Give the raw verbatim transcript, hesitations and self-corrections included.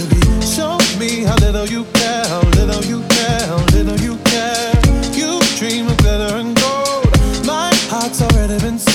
baby. Show me how little you care, how little you care, how little you care. You dream of glitter and gold. My heart's already been sold.